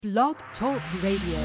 Blog Talk Radio.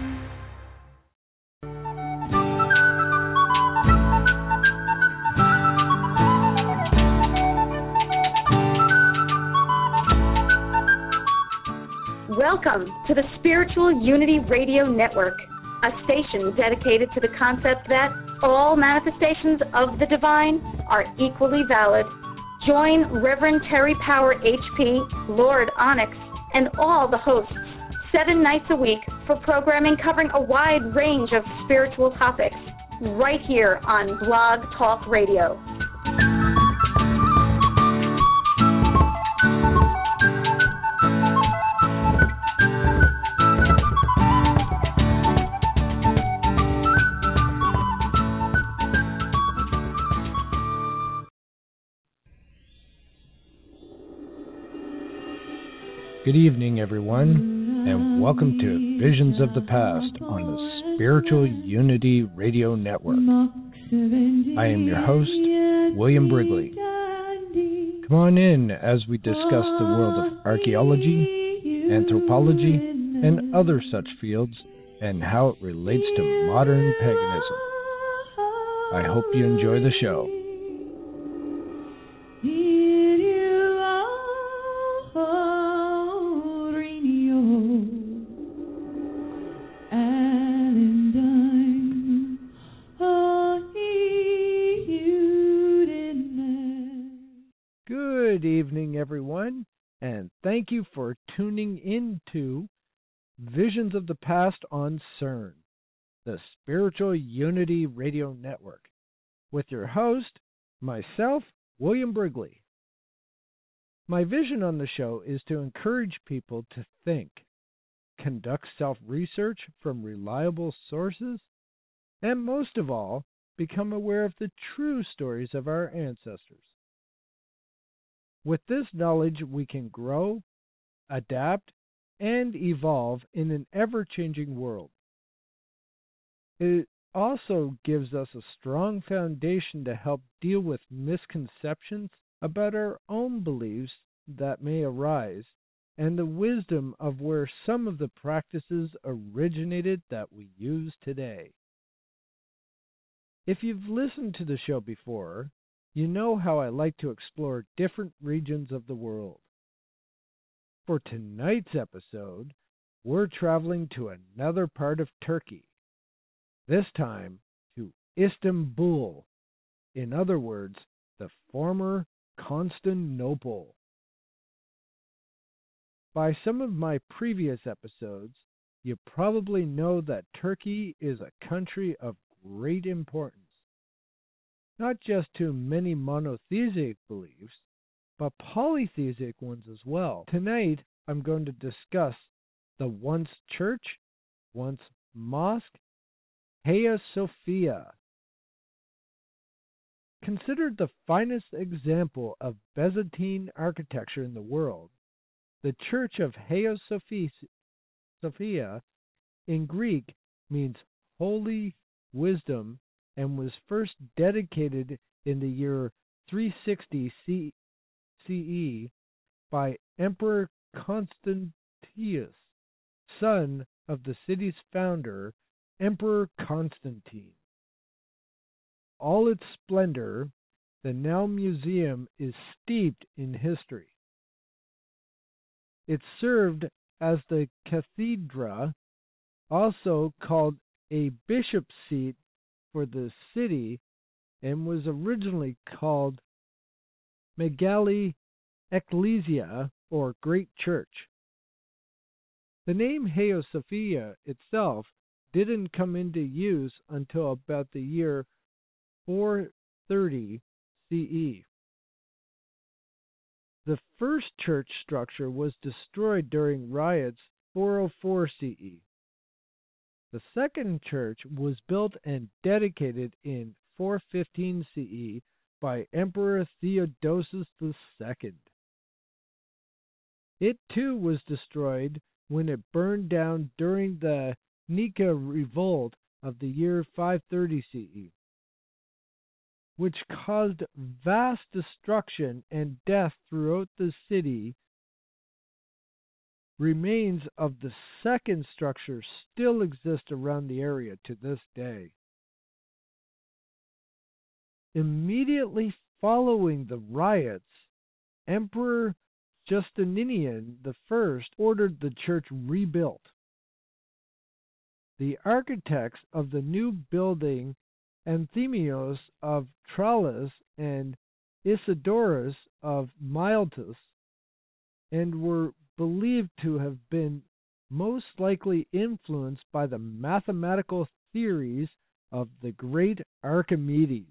Welcome to the Spiritual Unity Radio Network, a station dedicated to the concept that all manifestations of the divine are equally valid. Join Reverend Terry Power HP, Lord Onyx, and all the hosts 7 nights a week for programming covering a wide range of spiritual topics right here on Blog Talk Radio. Good evening, everyone, and welcome to Visions of the Past on the Spiritual Unity Radio Network. I am your host, William Brigley. Come on in as we discuss the world of archaeology, anthropology, and other such fields, and how it relates to modern paganism. I hope you enjoy the show. Good evening, everyone, and thank you for tuning in to Visions of the Past on CERN, the Spiritual Unity Radio Network, with your host, myself, William Brigley. My vision on the show is to encourage people to think, conduct self-research from reliable sources, and most of all, become aware of the true stories of our ancestors. With this knowledge, we can grow, adapt, and evolve in an ever-changing world. It also gives us a strong foundation to help deal with misconceptions about our own beliefs that may arise, and the wisdom of where some of the practices originated that we use today. If you've listened to the show before, you know how I like to explore different regions of the world. For tonight's episode, we're traveling to another part of Turkey, this time to Istanbul, in other words, the former Constantinople. By some of my previous episodes, you probably know that Turkey is a country of great importance, not just to many monotheistic beliefs, but polytheistic ones as well. Tonight, I'm going to discuss the once church, once mosque, Hagia Sophia. Considered the finest example of Byzantine architecture in the world, the Church of Hagia Sophia in Greek means holy wisdom and was first dedicated in the year 360 CE by Emperor Constantius, son of the city's founder, Emperor Constantine. All its splendor, the now museum is steeped in history. It served as the cathedra, also called a bishop's seat for the city, and was originally called Megali Ecclesia, or Great Church. The name Hagia Sophia itself didn't come into use until about the year 430 CE. The first church structure was destroyed during riots 404 CE. The second church was built and dedicated in 415 CE by Emperor Theodosius II. It too was destroyed when it burned down during the Nika revolt of the year 530 CE, which caused vast destruction and death throughout the city Remains of the second structure still exist around the area to this day. Immediately following the riots, Emperor Justinian I ordered the church rebuilt. The architects of the new building, Anthemios of Tralles and Isidorus of Miletus, and were believed to have been most likely influenced by the mathematical theories of the great Archimedes.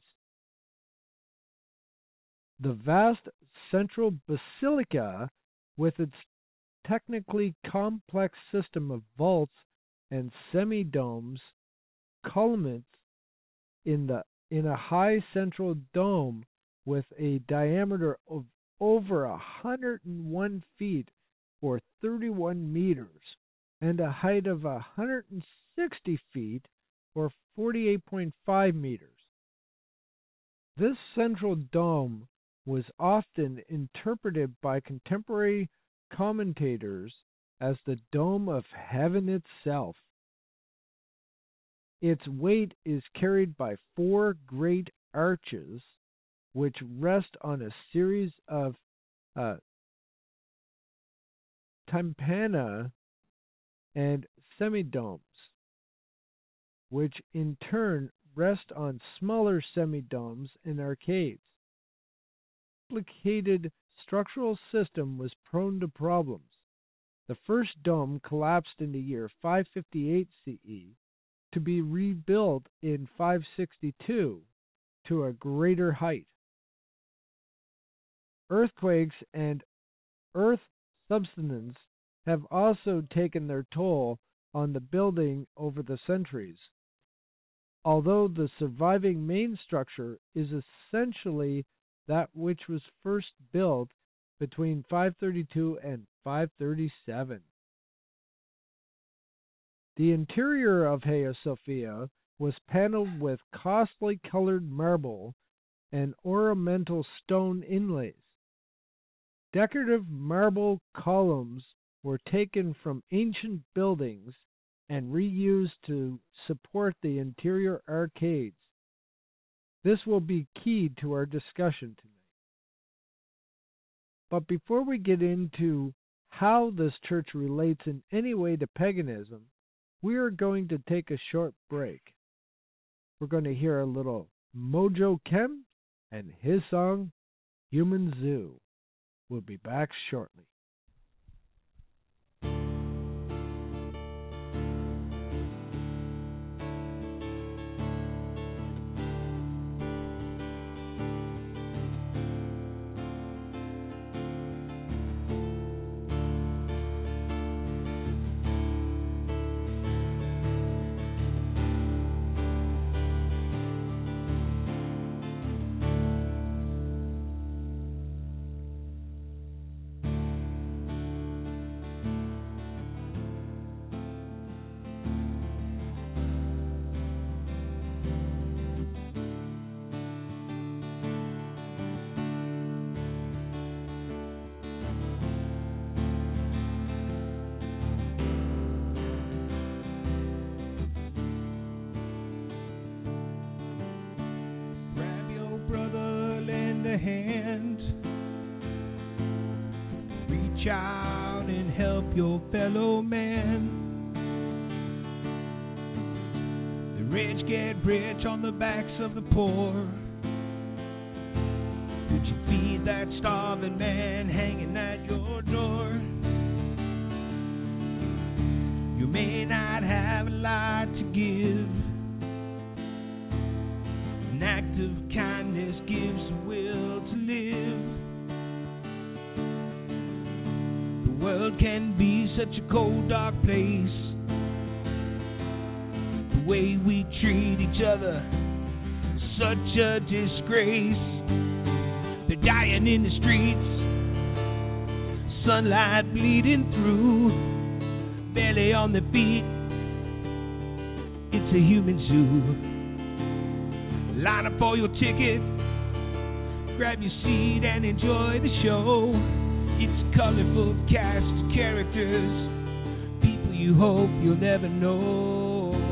The vast central basilica, with its technically complex system of vaults and semi-domes, culminates in a high central dome with a diameter of over 101 feet or 31 meters and a height of 160 feet or 48.5 meters. This central dome was often interpreted by contemporary commentators as the dome of heaven itself. Its weight is carried by 4 great arches, which rest on a series of tympana and semidomes, which in turn rest on smaller semidomes and arcades. The complicated structural system was prone to problems. The first dome collapsed in the year 558 CE to be rebuilt in 562 to a greater height. Earthquakes and earth subsidence have also taken their toll on the building over the centuries. Although the surviving main structure is essentially that which was first built between 532 and 537. The interior of Hagia Sophia was paneled with costly colored marble and ornamental stone inlays. Decorative marble columns were taken from ancient buildings and reused to support the interior arcades. This will be key to our discussion tonight. But before we get into how this church relates in any way to paganism, we are going to take a short break. We're going to hear a little Mojo Kem and his song, Human Zoo. We'll be back shortly. Hand, reach out and help your fellow man. The rich get rich on the backs of the poor. Could you feed that starving man hanging at your door? You may not have a lot to give. An act of kindness gives the will to live. The world can be such a cold, dark place. The way we treat each other, such a disgrace. They're dying in the streets, sunlight bleeding through, barely on their feet. It's a human zoo. Line up for your ticket, grab your seat and enjoy the show. It's a colorful cast of characters, people you hope you'll never know.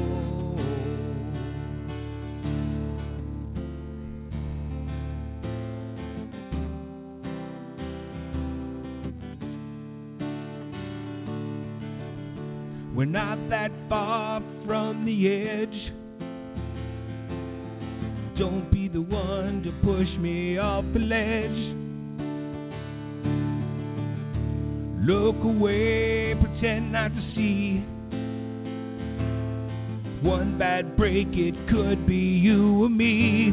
We're not that far from the edge. Don't be the one to push me off the ledge. Look away, pretend not to see. One bad break, it could be you or me.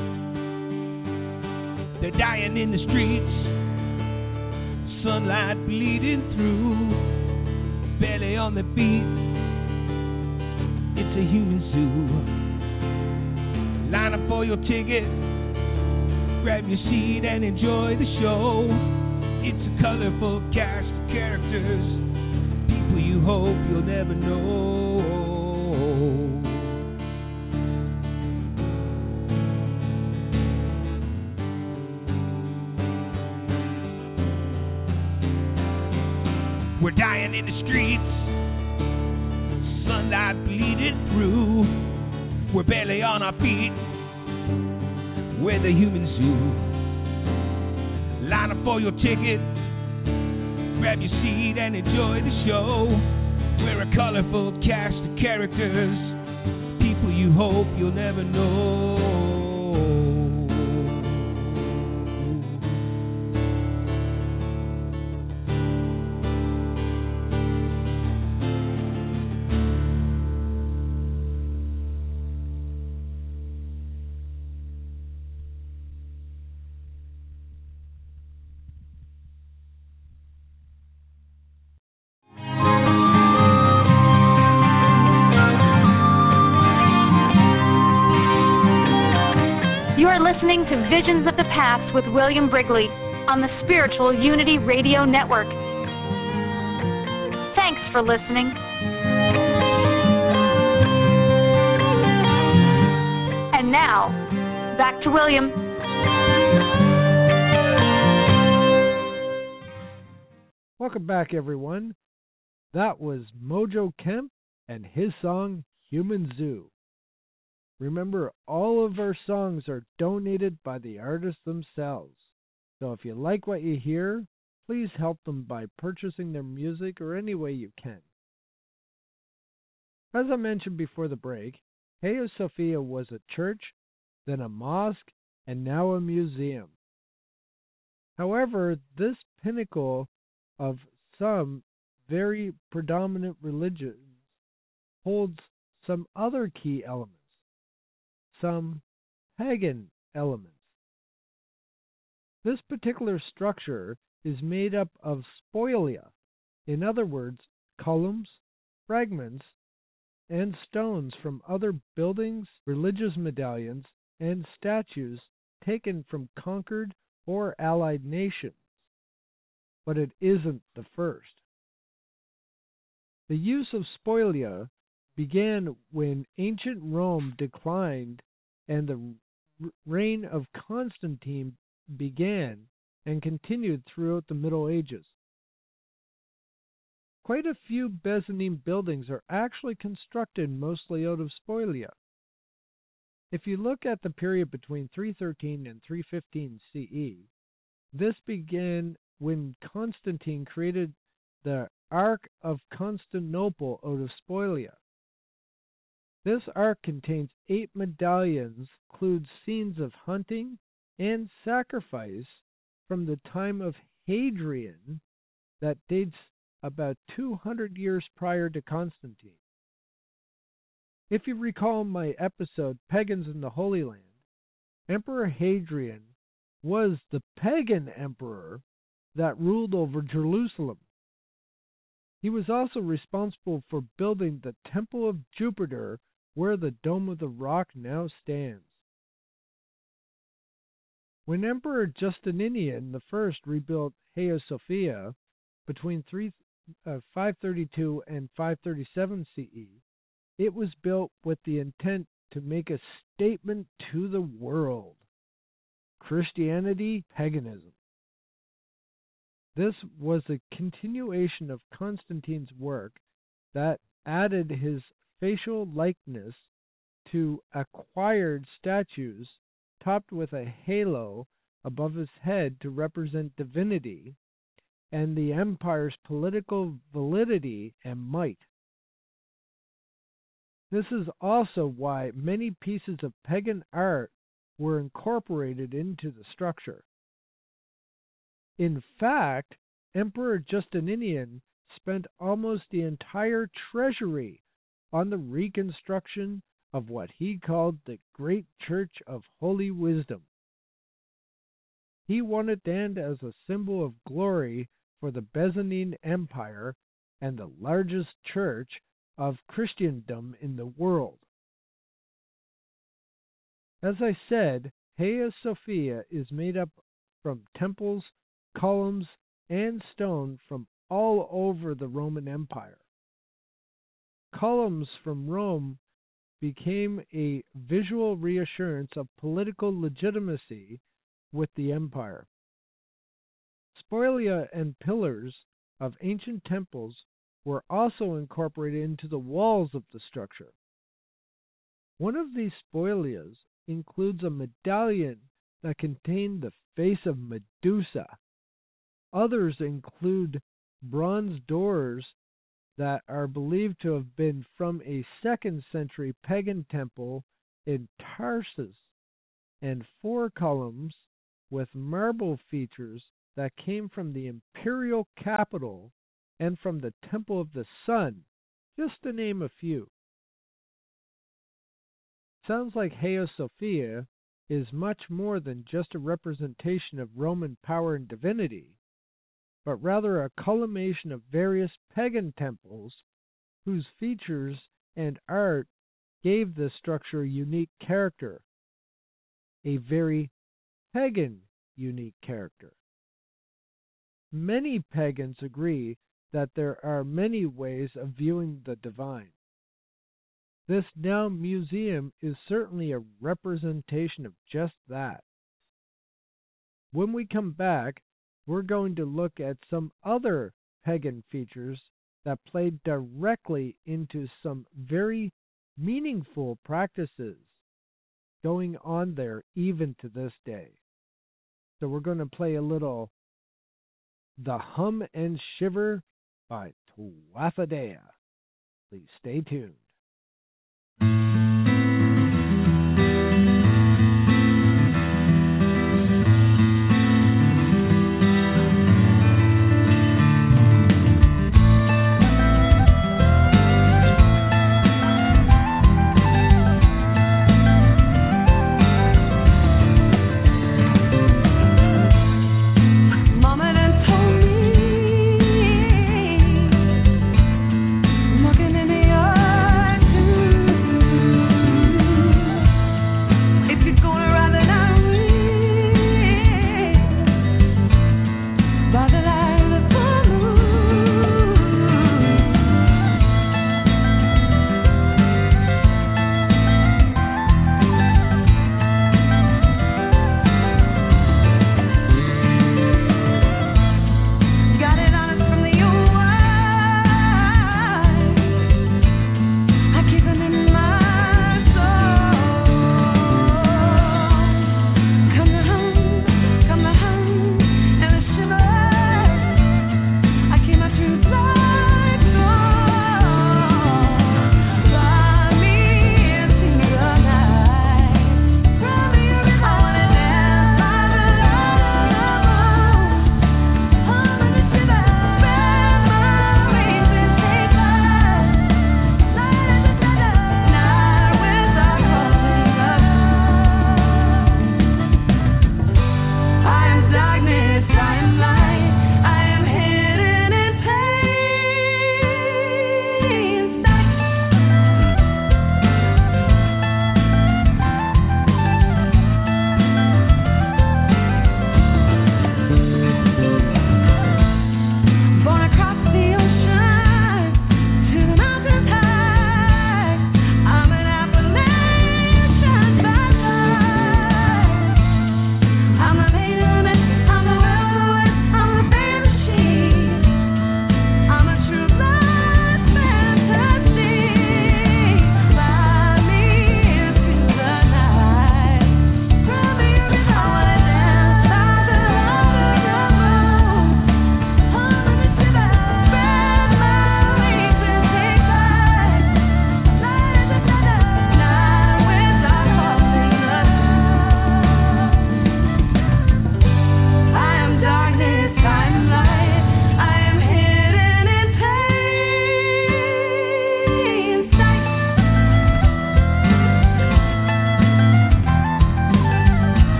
They're dying in the streets, sunlight bleeding through. Belly on the feet, it's a human zoo. Line up for your ticket, grab your seat and enjoy the show. It's a colorful cast of characters, people you hope you'll never know. We're dying in the streets, sunlight bleeding through. We're barely on our feet, we're the human zoo. Line up for your ticket, grab your seat and enjoy the show. We're a colorful cast of characters, people you hope you'll never know. Listening to Visions of the Past with William Brigley on the Spiritual Unity Radio Network. Thanks for listening. And now, back to William. Welcome back, everyone. That was Mojo Kemp and his song, Human Zoo. Remember, all of our songs are donated by the artists themselves. So if you like what you hear, please help them by purchasing their music or any way you can. As I mentioned before the break, Hagia Sophia was a church, then a mosque, and now a museum. However, this pinnacle of some very predominant religions holds some other key elements. Some pagan elements. This particular structure is made up of spolia, in other words, columns, fragments, and stones from other buildings, religious medallions, and statues taken from conquered or allied nations. But it isn't the first. The use of spolia began when ancient Rome declined and the reign of Constantine began and continued throughout the Middle Ages. Quite a few Byzantine buildings are actually constructed mostly out of spolia. If you look at the period between 313 and 315 CE, this began when Constantine created the Ark of Constantinople out of spolia. This ark contains 8 medallions, includes scenes of hunting and sacrifice from the time of Hadrian that dates about 200 years prior to Constantine. If you recall my episode, Pagans in the Holy Land, Emperor Hadrian was the pagan emperor that ruled over Jerusalem. He was also responsible for building the Temple of Jupiter, where the Dome of the Rock now stands. When Emperor Justinian I rebuilt Hagia Sophia between 532 and 537 CE, it was built with the intent to make a statement to the world: Christianity, paganism. This was a continuation of Constantine's work that added his facial likeness to acquired statues topped with a halo above his head to represent divinity and the empire's political validity and might. This is also why many pieces of pagan art were incorporated into the structure. In fact, Emperor Justinian spent almost the entire treasury on the reconstruction of what he called the Great Church of Holy Wisdom. He wanted it to stand as a symbol of glory for the Byzantine Empire and the largest church of Christendom in the world. As I said, Hagia Sophia is made up from temples, columns, and stone from all over the Roman Empire. Columns from Rome became a visual reassurance of political legitimacy with the empire. Spolia and pillars of ancient temples were also incorporated into the walls of the structure. One of these spolias includes a medallion that contained the face of Medusa. Others include bronze doors that are believed to have been from a 2nd century pagan temple in Tarsus, and 4 columns with marble features that came from the imperial capital and from the Temple of the Sun, just to name a few. Sounds like Hagia Sophia is much more than just a representation of Roman power and divinity, but rather a culmination of various pagan temples whose features and art gave this structure a unique character, a very pagan unique character. Many pagans agree that there are many ways of viewing the divine. This now museum is certainly a representation of just that. When we come back, we're going to look at some other pagan features that played directly into some very meaningful practices going on there even to this day. So we're going to play a little The Hum and Shiver by Tuatha. Please stay tuned. Looking in the eye too.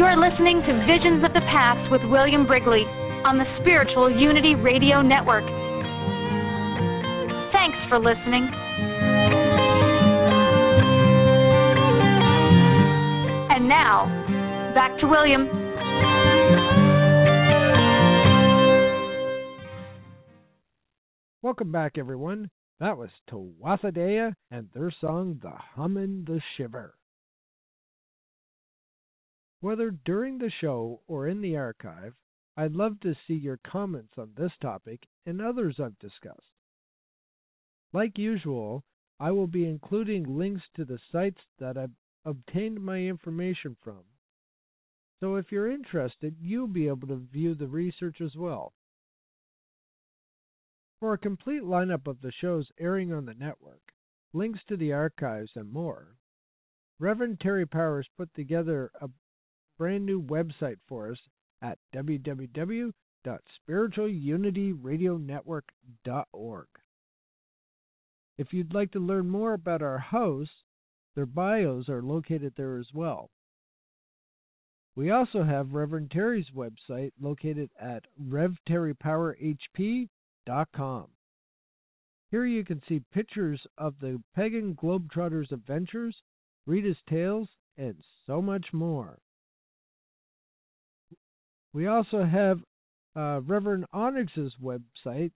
are listening to Visions of the Past with William Brigley on the Spiritual Unity Radio Network. Thanks for listening. And now, back to William. Welcome back, everyone. That was Tuatha Dea and their song, The Hum and the Shiver. Whether during the show or in the archive, I'd love to see your comments on this topic and others I've discussed. Like usual, I will be including links to the sites that I've obtained my information from. So if you're interested, you'll be able to view the research as well. For a complete lineup of the shows airing on the network, links to the archives, and more, Reverend Terry Powers put together a brand new website for us at www.spiritualunityradionetwork.org. If you'd like to learn more about our hosts, their bios are located there as well. We also have Reverend Terry's website located at revterrypowerhp.com. Here you can see pictures of the Pagan Globetrotters' adventures, Rita's tales, and so much more. We also have Reverend Onyx's website,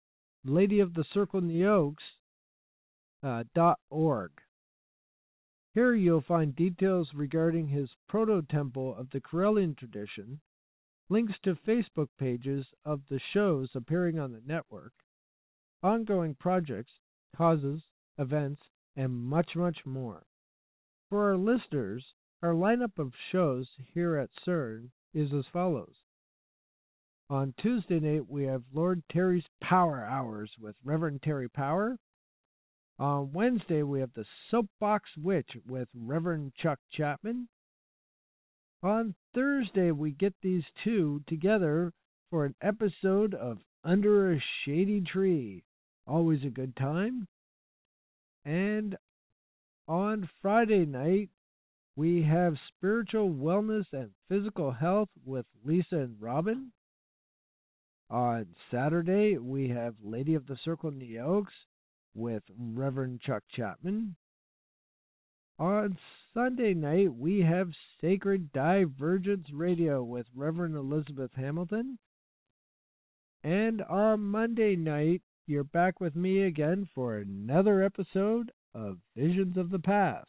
ladyofthecircleintheoaks.org. Here you'll find details regarding his proto-temple of the Correllian tradition, links to Facebook pages of the shows appearing on the network, ongoing projects, causes, events, and much, much more. For our listeners, our lineup of shows here at CERN is as follows. On Tuesday night, we have Lord Terry's Power Hours with Reverend Terry Power. On Wednesday, we have the Soapbox Witch with Reverend Chuck Chapman. On Thursday, we get these two together for an episode of Under a Shady Tree. Always a good time. And on Friday night, we have Spiritual Wellness and Physical Health with Lisa and Robin. On Saturday, we have Lady of the Circle in the Oaks with Reverend Chuck Chapman. On Sunday night, we have Sacred Divergence Radio with Reverend Elizabeth Hamilton. And on Monday night, you're back with me again for another episode of Visions of the Past.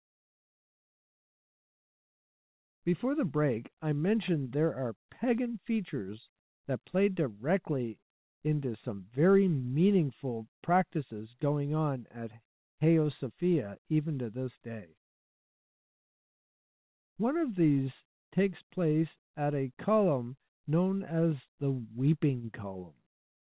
Before the break, I mentioned there are pagan features that play directly into some very meaningful practices going on at Hagia even to this day. One of these takes place at a column known as the Weeping Column.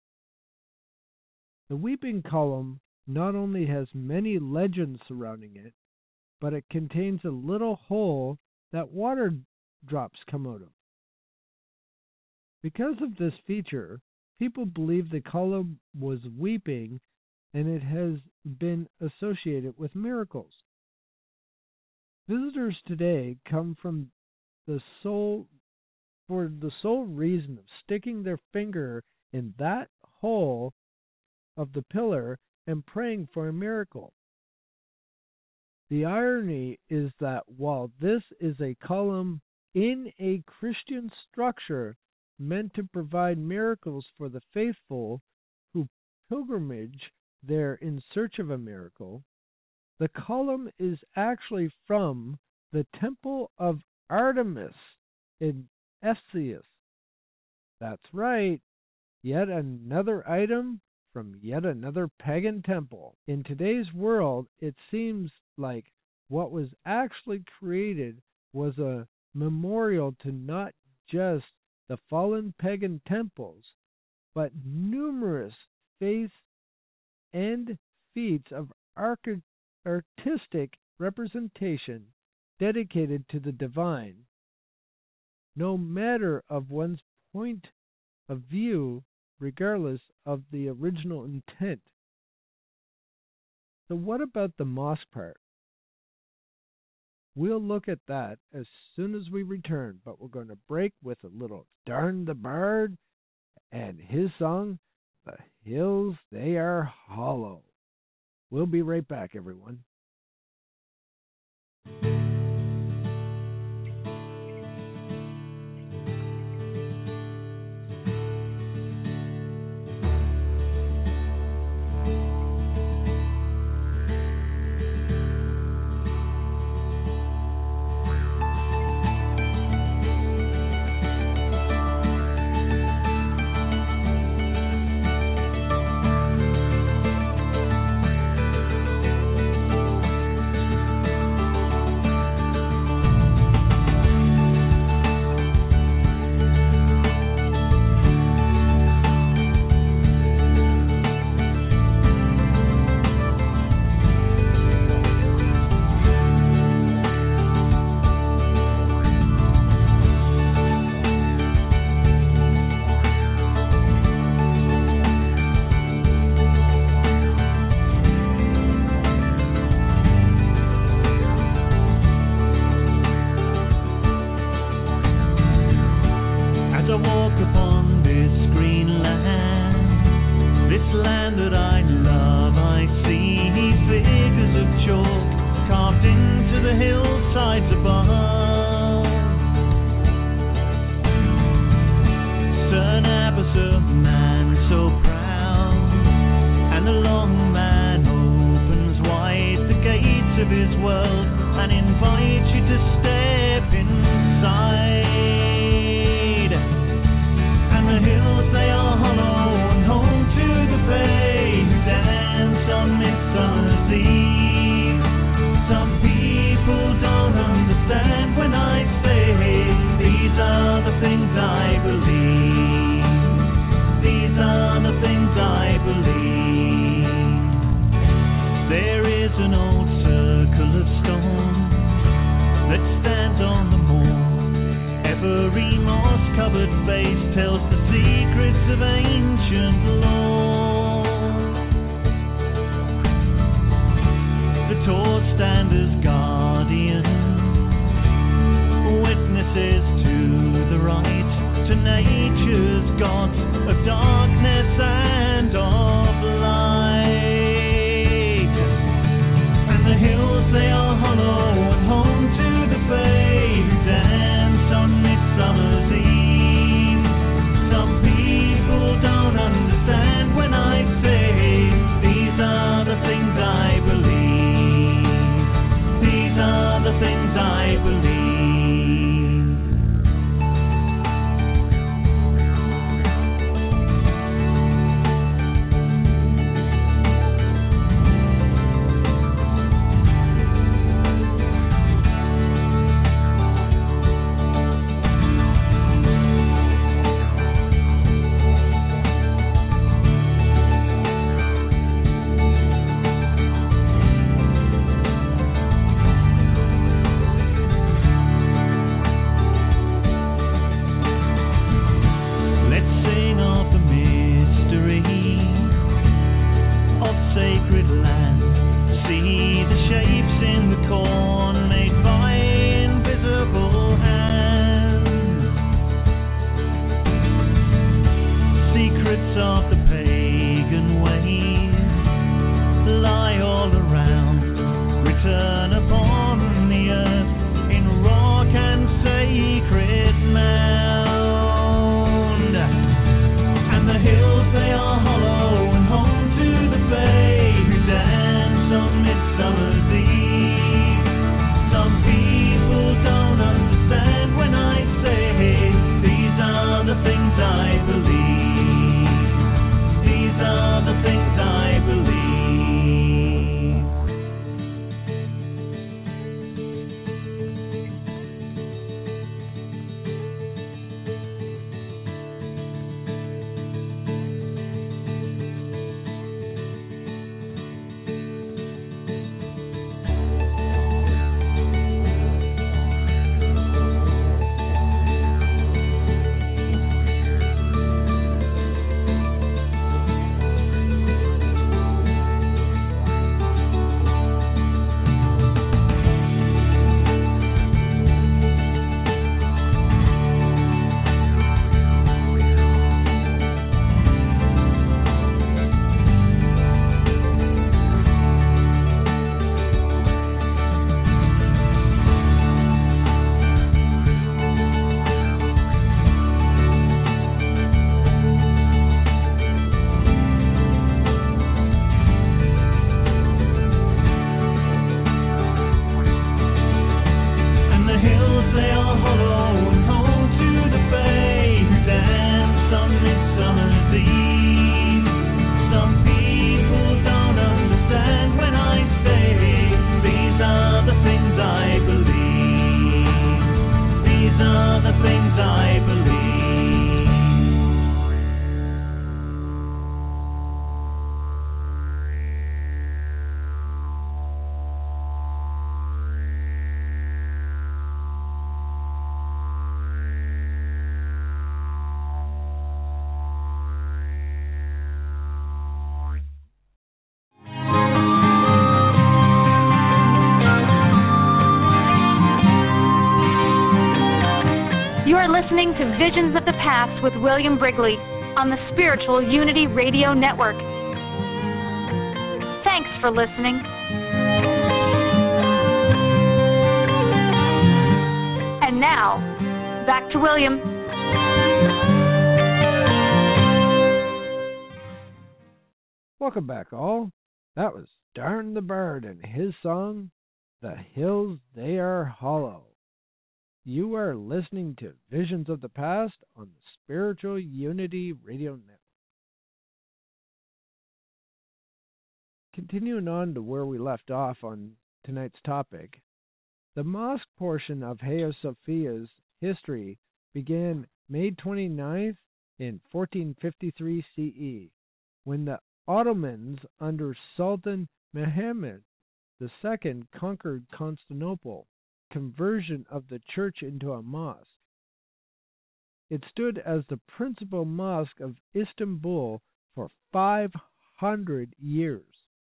The Weeping Column not only has many legends surrounding it, but it contains a little hole that water drops come out of. Because of this feature, people believe the column was weeping, and it has been associated with miracles. Visitors today come for the sole reason of sticking their finger in that hole of the pillar and praying for a miracle. The irony is that while this is a column in a Christian structure meant to provide miracles for the faithful who pilgrimage there in search of a miracle, the column is actually from the Temple of Artemis in Ephesus. That's right, yet another item from yet another pagan temple. In today's world, it seems like what was actually created was a memorial to not just the fallen pagan temples, but numerous faiths and feats of artistic representation dedicated to the divine, no matter of one's point of view, regardless of the original intent. So what about the mosque part? We'll look at that as soon as we return, but we're going to break with a little Darn the Bard and his song, The Hills They Are Hollow. We'll be right back, everyone. are the things I believe. Listening to Visions of the Past with William Brigley on the Spiritual Unity Radio Network. Thanks for listening. And now, back to William. Welcome back, all. That was Darn the Bard and his song, The Hills They Are Hollow. You are listening to Visions of the Past on the Spiritual Unity Radio Network. Continuing on to where we left off on tonight's topic, the mosque portion of Hagia Sophia's history began May 29th in 1453 CE, when the Ottomans under Sultan Mehmed II conquered Constantinople. Conversion of the church into a mosque. It stood as the principal mosque of Istanbul for 500 years.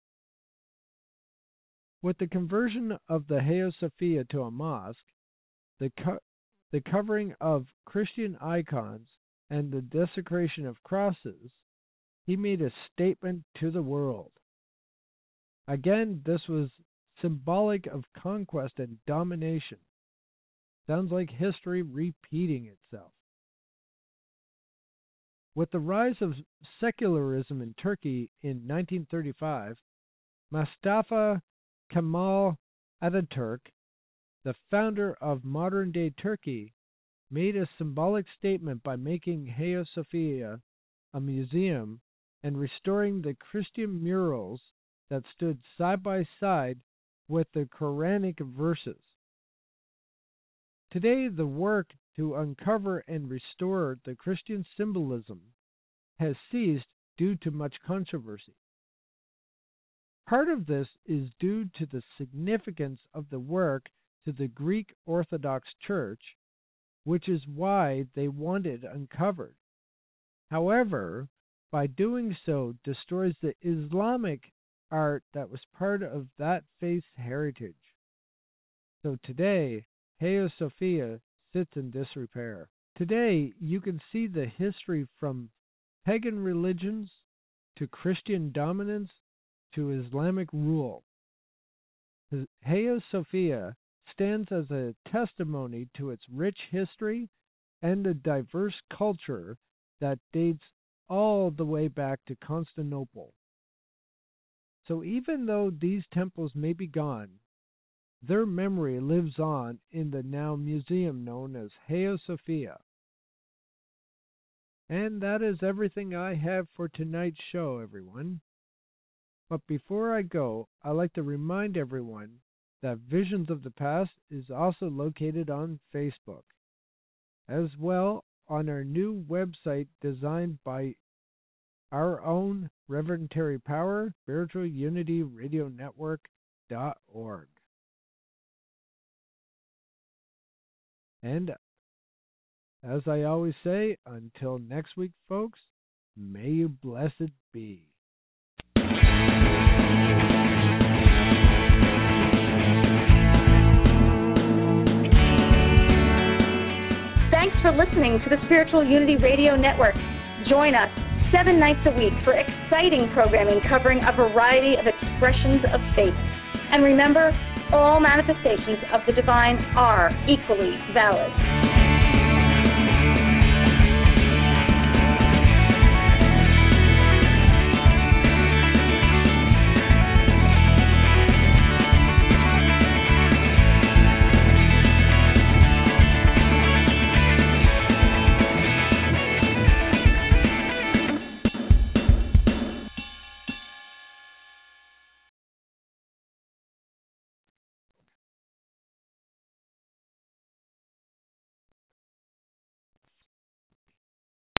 With the conversion of the Hagia Sophia to a mosque, the covering of Christian icons, and the desecration of crosses, he made a statement to the world. Again, this was symbolic of conquest and domination. Sounds like history repeating itself. With the rise of secularism in Turkey in 1935, Mustafa Kemal Ataturk, the founder of modern-day Turkey, made a symbolic statement by making Hagia Sophia a museum and restoring the Christian murals that stood side by side with the Quranic verses. Today, the work to uncover and restore the Christian symbolism has ceased due to much controversy. Part of this is due to the significance of the work to the Greek Orthodox Church, which is why they want it uncovered. However, by doing so destroys the Islamic art that was part of that faith's heritage. So today, Hagia Sophia sits in disrepair. Today, you can see the history from pagan religions to Christian dominance to Islamic rule. Hagia Sophia stands as a testimony to its rich history and a diverse culture that dates all the way back to Constantinople. So even though these temples may be gone, their memory lives on in the now museum known as Hagia Sophia. And that is everything I have for tonight's show, everyone. But before I go, I'd like to remind everyone that Visions of the Past is also located on Facebook, as well on our new website designed by our own Reverend Terry Power, Spiritual Unity Radio Network.org. And as I always say, until next week, folks, may you blessed be. Thanks for listening to the Spiritual Unity Radio Network. Join us 7 nights a week for exciting programming covering a variety of expressions of faith. And remember, all manifestations of the divine are equally valid.